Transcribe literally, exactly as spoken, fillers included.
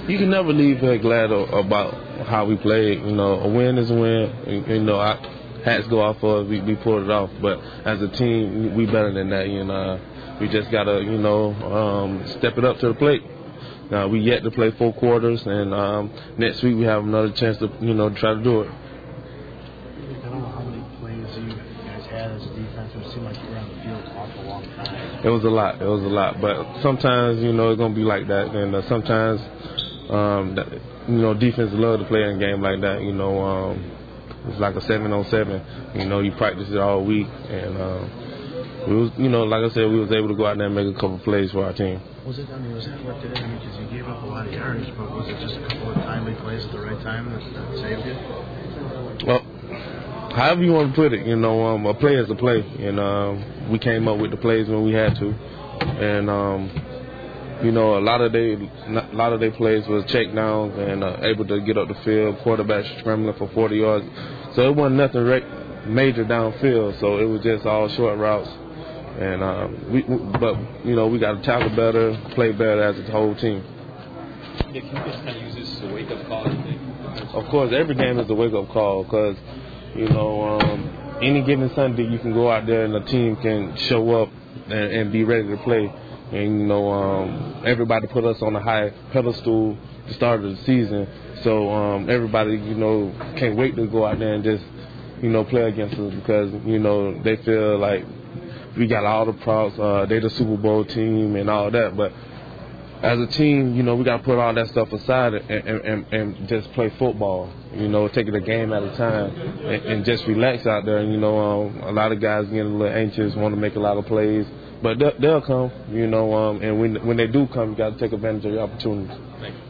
you can never leave here glad about how we played. You know, a win is a win. You know, I, hats go off for us. We, we pulled it off. But as a team, we better than that. You know, we just gotta, you know, um, step it up to the plate. Now we yet to play four quarters, and um, next week we have another chance to, you know, try to do it. I don't know how many plays you guys had as a defense. It seemed like you were on the field an awful long time. It was a lot. It was a lot. But sometimes, you know, it's gonna be like that, and uh, sometimes, um, that, you know, defense love to play in a game like that. You know, um, it's like a seven on seven. You know, you practice it all week, and um, we was, you know, like I said, we was able to go out there and make a couple plays for our team. Was it? I mean, was that what did it? I mean, because you gave up a lot of yards, but was it just a couple of timely plays at the right time that, that saved you? Well, however you want to put it, you know, um, a play is a play, and um, we came up with the plays when we had to, and um, you know, a lot of they, a lot of their plays was check downs and uh, able to get up the field, quarterback scrambling for forty yards, so it wasn't nothing re- major downfield, so it was just all short routes. And um, we, but you know, we got to tackle better, play better as a whole team. Yeah, can you just kind of use this as a wake-up call, you think? Of course, every game is a wake-up call because, you know, um, any given Sunday you can go out there and the team can show up and, and be ready to play. And, you know, um, everybody put us on a high pedestal at the start of the season. So um, everybody, you know, can't wait to go out there and just, you know, play against us because, you know, they feel like we got all the props. Uh, they're the Super Bowl team and all that. But as a team, you know, we got to put all that stuff aside and, and, and, and just play football. You know, take it a game at a time and, and just relax out there. And, you know, um, a lot of guys getting a little anxious, want to make a lot of plays. But they'll, they'll come, you know, um, and when when they do come, you got to take advantage of your opportunities. Thank you.